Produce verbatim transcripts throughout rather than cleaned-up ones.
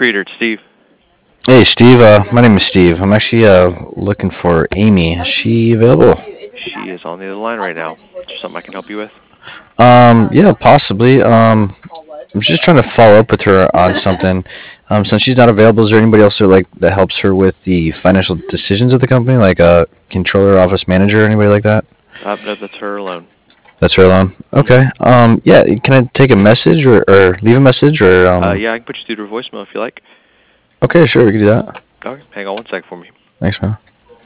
Creator, it's Steve. Hey, Steve. Uh, my name is Steve. I'm actually uh, looking for Amy. Is she available? She is on the other line right now. Is there something I can help you with? Um, yeah, possibly. Um, I'm just trying to follow up with her on something. Um, since she's not available, is there anybody else that like that helps her with the financial decisions of the company, like a controller, office manager, anybody like that? Uh, no, that's her alone. That's her alone. hmm Okay. Um, yeah. Can I take a message or, or leave a message or Uh, um? yeah, I can put you through to her voicemail if you like. Okay, sure. We can do that. Okay, hang on one sec for me. Thanks, man.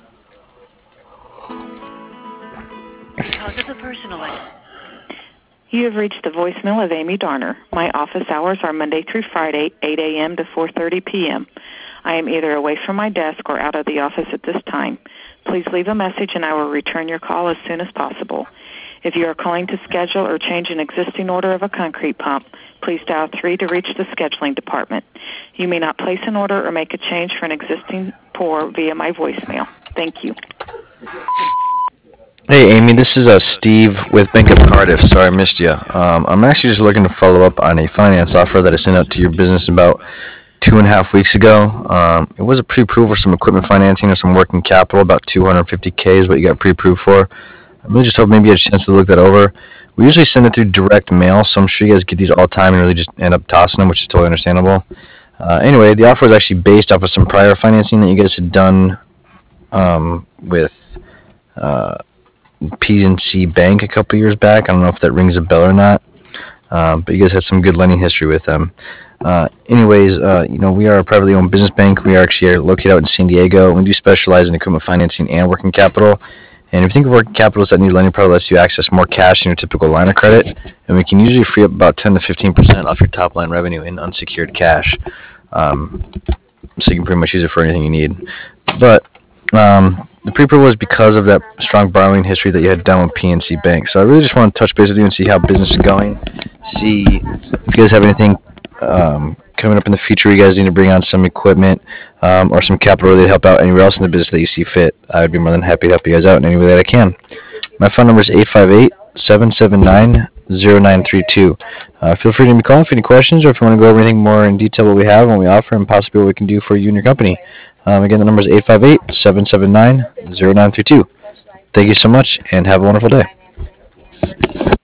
Talk to the person line. You have reached the voicemail of Amy Darner. My office hours are Monday through Friday, eight a.m. to four thirty p.m. I am either away from my desk or out of the office at this time. Please leave a message and I will return your call as soon as possible. If you are calling to schedule or change an existing order of a concrete pump, please dial three to reach the scheduling department. You may not place an order or make a change for an existing pour via my voicemail. Thank you. Hey, Amy, this is uh, Steve with Bank of Cardiff. Sorry I missed you. Um, I'm actually just looking to follow up on a finance offer that I sent out to your business about two and a half weeks ago. Um, it was a pre-approval for some equipment financing or some working capital, about two hundred fifty K is what you got pre-approved for. I really just hope maybe you had a chance to look that over. We usually send it through direct mail, so I'm sure you guys get these all the time and really just end up tossing them, which is totally understandable. Uh, anyway, the offer is actually based off of some prior financing that you guys had done um, with uh, P N C Bank a couple years back. I don't know if that rings a bell or not, um, but you guys had some good lending history with them. Uh, anyways, uh, you know, we are a privately owned business bank. We are actually located out in San Diego. We do specialize in equipment financing and working capital. And if you think of working capitals that need lending, probably lets you access more cash than your typical line of credit. And we can usually free up about ten to fifteen percent off your top line revenue in unsecured cash. Um, so you can pretty much use it for anything you need. But um, the pre-approval was because of that strong borrowing history that you had done with P N C Bank. So I really just want to touch base with you and see how business is going. See if you guys have anything um, coming up in the future. You guys need to bring on some equipment um, or some capital to help out anywhere else in the business that you see fit. I would be more than happy to help you guys out in any way that I can. My phone number is eight five eight, seven seven nine, zero nine three two. Uh, feel free to give me a call if you have any questions or if you want to go over anything more in detail what we have, what we offer, and possibly what we can do for you and your company. Um, again, the number is eight five eight, seven seven nine, zero nine three two. Thank you so much, and have a wonderful day.